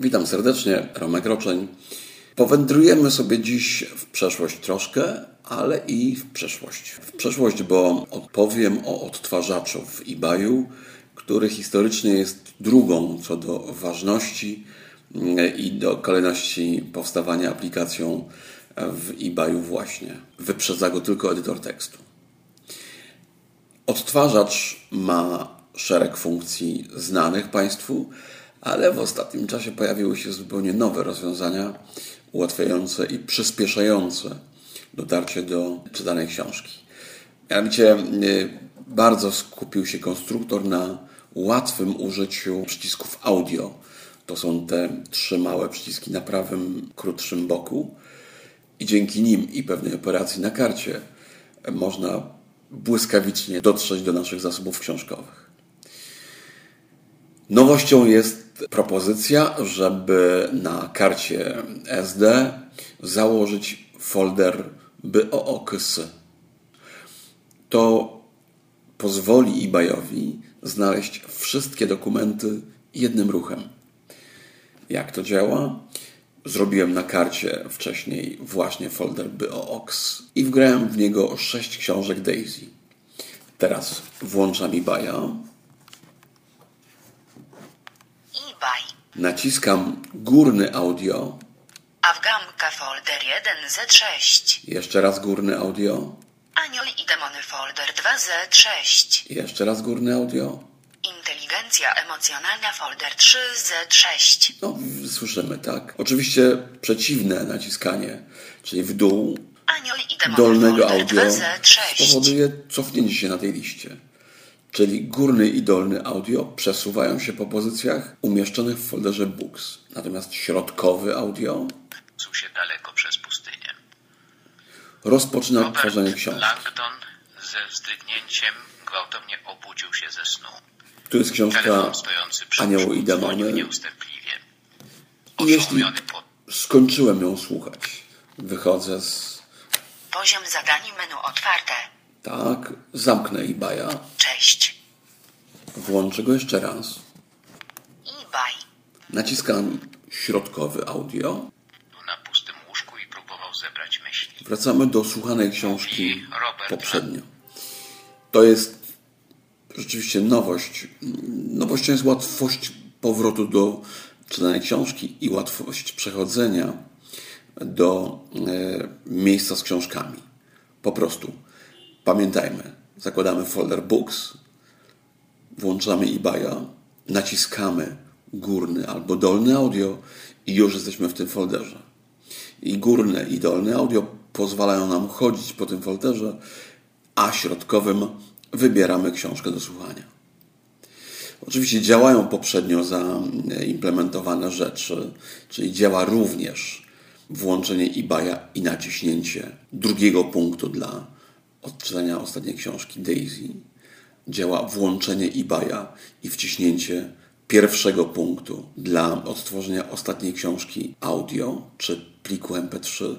Witam serdecznie, Romek Roczeń. Powędrujemy sobie dziś w przeszłość troszkę, ale i w przeszłość. W przeszłość, bo opowiem o odtwarzaczu w eBayu, który historycznie jest drugą co do ważności i do kolejności powstawania aplikacją w eBayu właśnie. Wyprzedza go tylko edytor tekstu. Odtwarzacz ma szereg funkcji znanych Państwu, ale w ostatnim czasie pojawiły się zupełnie nowe rozwiązania ułatwiające i przyspieszające dotarcie do czytanej książki. Mianowicie bardzo skupił się konstruktor na łatwym użyciu przycisków audio. To są te 3 małe przyciski na prawym, krótszym boku i dzięki nim i pewnej operacji na karcie można błyskawicznie dotrzeć do naszych zasobów książkowych. Nowością jest propozycja, żeby na karcie SD założyć folder BOOKS. To pozwoli eBayowi znaleźć wszystkie dokumenty jednym ruchem. Jak to działa? Zrobiłem na karcie wcześniej właśnie folder BOOKS i wgrałem w niego 6 książek Daisy. Teraz włączam eBaya. Naciskam górny audio. Awgamka folder 1Z6. Jeszcze raz górny audio. Anioł i demony folder 2Z6. Jeszcze raz górny audio. Inteligencja emocjonalna folder 3Z6. No, słyszymy, tak? Oczywiście przeciwne naciskanie, czyli w dół Anioł i demony dolnego folder audio 2Z6. spowoduje cofnięcie się na tej liście. Czyli górny i dolny audio przesuwają się po pozycjach umieszczonych w folderze Books. Natomiast środkowy audio Czuł się daleko przez pustynię. rozpoczyna tworzenie książki. Langdon ze wzdrygnięciem gwałtownie obudził się ze snu. Tu jest książka Telefon stojący przy Anioły łóżku i demony. dzwonił nieustępliwie. I jeśli Oszołomiony skończyłem ją słuchać, wychodzę z... Poziom zadań menu otwarte. Tak, zamknę eBaya, Cześć. włączę go jeszcze raz. eBay. Naciskam środkowy audio. Był na pustym łóżku i próbował zebrać myśli. Wracamy do słuchanej książki Mówi Robert poprzednio. To jest rzeczywiście nowość. Nowością jest łatwość powrotu do czytanej książki i łatwość przechodzenia do miejsca z książkami. Po prostu pamiętajmy, zakładamy folder Books, włączamy eBaya, naciskamy górny albo dolny audio i już jesteśmy w tym folderze. I górne i dolne audio pozwalają nam chodzić po tym folderze, a środkowym wybieramy książkę do słuchania. Oczywiście działają poprzednio zaimplementowane rzeczy, czyli działa również włączenie eBaya i naciśnięcie drugiego punktu dla odczytania ostatniej książki Daisy. Działa włączenie eBaya i wciśnięcie pierwszego punktu dla odtworzenia ostatniej książki audio czy pliku MP3.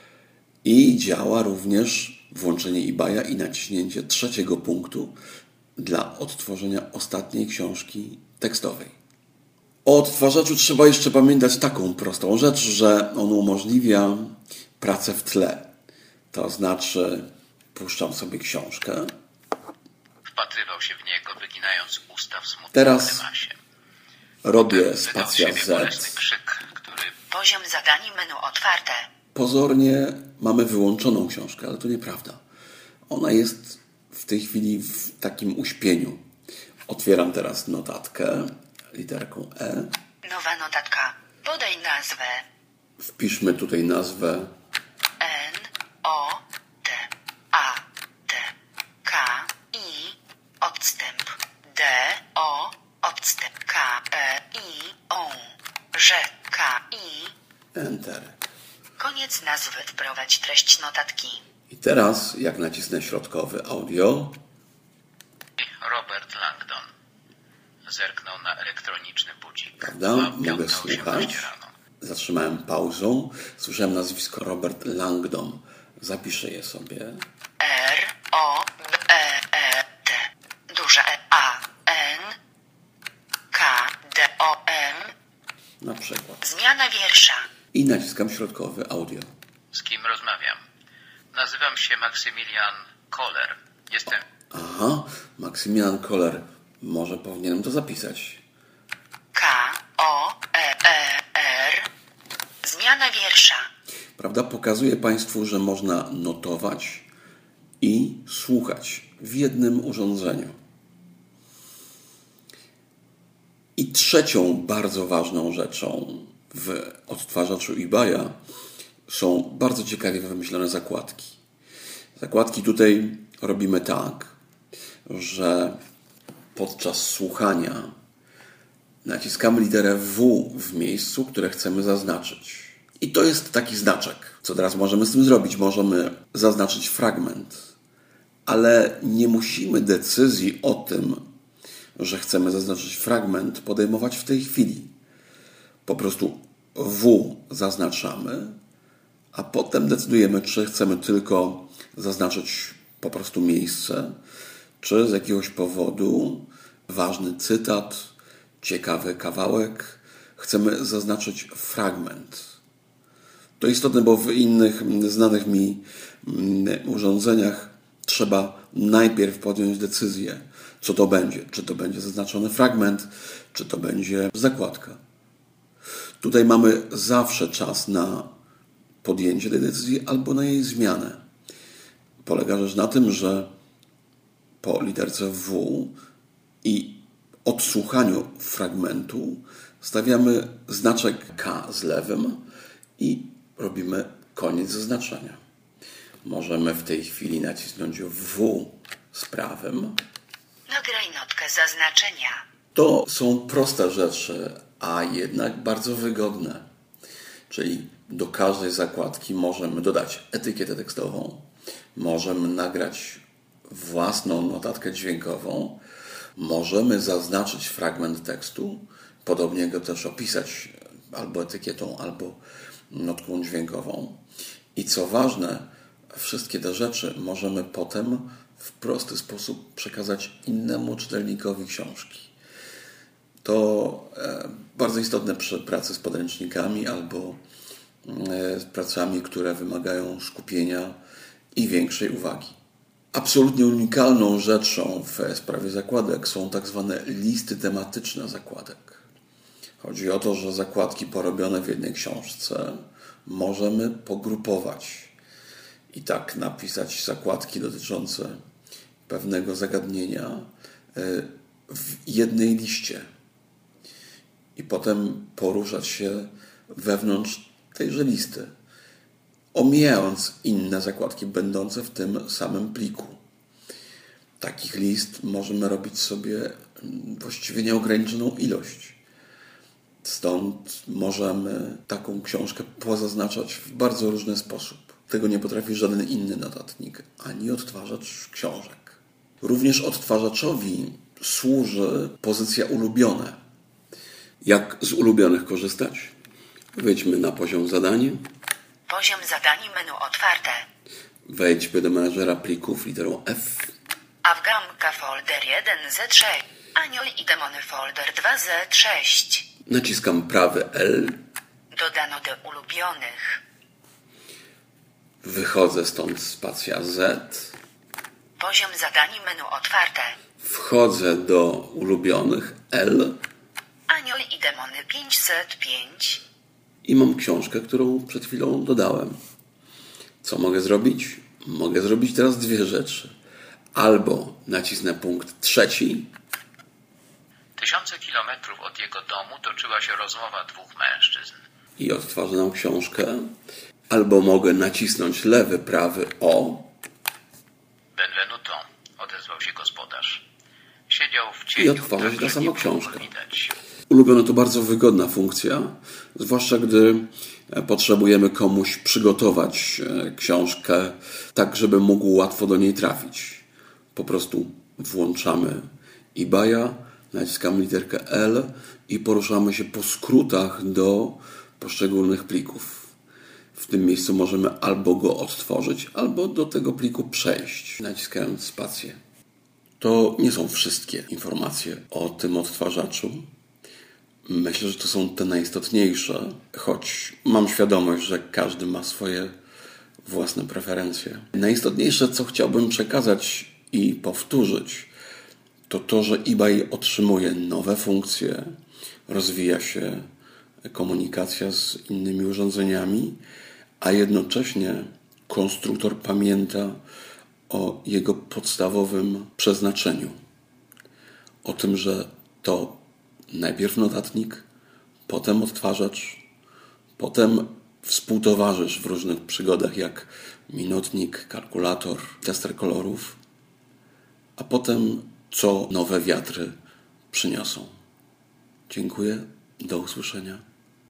I działa również włączenie eBaya i naciśnięcie trzeciego punktu dla odtworzenia ostatniej książki tekstowej. O odtwarzaczu trzeba jeszcze pamiętać taką prostą rzecz, że on umożliwia pracę w tle. To znaczy, puszczam sobie książkę. Wpatrywał się w niego, wyginając usta w smutnym Teraz grymasie. robię Wydał z spacja siebie bolesny Z. krzyk, który Poziom zadań menu otwarte. Pozornie mamy wyłączoną książkę, ale to nieprawda. Ona jest w tej chwili w takim uśpieniu. Otwieram teraz notatkę literką E. Nowa notatka. Podaj nazwę. Wpiszmy tutaj nazwę N-O-T-A-T-K-I odstęp D-O odstęp K-E-I-O K-I. Enter. Koniec nazwy. Wprowadź treść notatki. I teraz, jak nacisnę środkowy audio, Robert Langdon zerknął na elektroniczny budzik. prawda? Mogę Piątał się słuchać. wreszcie rano. Zatrzymałem pauzą. Słyszałem nazwisko Robert Langdon. Zapiszę je sobie. R-O-B-E-T duże E-A-N K-D-O-M Na przykład. Zmiana wiersza. I naciskam środkowy audio. Z kim rozmawiam? Nazywam się Maksymilian Koller. Jestem... Aha, Maksymilian Koller. Może powinienem to zapisać. K-O-E-R. Zmiana wiersza. Prawda? Pokazuję Państwu, że można notować i słuchać w jednym urządzeniu. I trzecią bardzo ważną rzeczą w odtwarzaczu eBaya są bardzo ciekawie wymyślone zakładki. Zakładki tutaj robimy tak, że podczas słuchania naciskamy literę W w miejscu, które chcemy zaznaczyć. I to jest taki znaczek. Co teraz możemy z tym zrobić? Możemy zaznaczyć fragment, ale nie musimy decyzji o tym, że chcemy zaznaczyć fragment, podejmować w tej chwili. Po prostu W zaznaczamy, a potem decydujemy, czy chcemy tylko zaznaczyć po prostu miejsce, czy z jakiegoś powodu ważny cytat, ciekawy kawałek, chcemy zaznaczyć fragment. To istotne, bo w innych znanych mi urządzeniach trzeba najpierw podjąć decyzję, co to będzie. Czy to będzie zaznaczony fragment, czy to będzie zakładka. Tutaj mamy zawsze czas na podjęcie tej decyzji albo na jej zmianę. Polega rzecz na tym, że po literce W i odsłuchaniu fragmentu stawiamy znaczek K z lewym i robimy koniec zaznaczenia. Możemy w tej chwili nacisnąć W z prawym. Nagraj notkę zaznaczenia. To są proste rzeczy, a jednak bardzo wygodne. Czyli do każdej zakładki możemy dodać etykietę tekstową, możemy nagrać własną notatkę dźwiękową, możemy zaznaczyć fragment tekstu, podobnie go też opisać albo etykietą, albo notką dźwiękową. I co ważne, wszystkie te rzeczy możemy potem w prosty sposób przekazać innemu czytelnikowi książki. To bardzo istotne przy pracy z podręcznikami albo z pracami, które wymagają skupienia i większej uwagi. Absolutnie unikalną rzeczą w sprawie zakładek są tak zwane listy tematyczne zakładek. Chodzi o to, że zakładki porobione w jednej książce możemy pogrupować i tak napisać zakładki dotyczące pewnego zagadnienia w jednej liście i potem poruszać się wewnątrz tejże listy, omijając inne zakładki będące w tym samym pliku. Takich list możemy robić sobie właściwie nieograniczoną ilość. Stąd możemy taką książkę pozaznaczać w bardzo różny sposób. Tego nie potrafi żaden inny notatnik, ani odtwarzacz książek. Również odtwarzaczowi służy pozycja ulubione. Jak z ulubionych korzystać? Wejdźmy na poziom zadań. Poziom zadań menu otwarte. Wejdźmy do menadżera plików literą F. Afgamka folder 1Z6. Anioł i demony folder 2Z6. Naciskam prawy L. Dodano do ulubionych. Wychodzę stąd spacja Z. Poziom zadań menu otwarte. Wchodzę do ulubionych L. Anioł i demony 505. I mam książkę, którą przed chwilą dodałem. Co mogę zrobić? Mogę zrobić teraz dwie rzeczy. Albo nacisnę punkt 3. Tysiące kilometrów od jego domu toczyła się rozmowa dwóch mężczyzn. I odtwarzę nam książkę. Albo mogę nacisnąć lewy, prawy O. Benvenuto, odezwał się gospodarz. Siedział w cieniu, I odtwarzać tak, ta że sama nie było go książka. widać. Ulubione to bardzo wygodna funkcja, zwłaszcza gdy potrzebujemy komuś przygotować książkę tak, żeby mógł łatwo do niej trafić. Po prostu włączamy eBaya, naciskamy literkę L i poruszamy się po skrótach do poszczególnych plików. W tym miejscu możemy albo go odtworzyć, albo do tego pliku przejść, naciskając spację. To nie są wszystkie informacje o tym odtwarzaczu. Myślę, że to są te najistotniejsze, choć mam świadomość, że każdy ma swoje własne preferencje. Najistotniejsze, co chciałbym przekazać i powtórzyć, to to, że eBay otrzymuje nowe funkcje, rozwija się komunikacja z innymi urządzeniami, a jednocześnie konstruktor pamięta o jego podstawowym przeznaczeniu. O tym, że to najpierw notatnik, potem odtwarzacz, potem współtowarzysz w różnych przygodach jak minutnik, kalkulator, tester kolorów, a potem co nowe wiatry przyniosą. Dziękuję, do usłyszenia.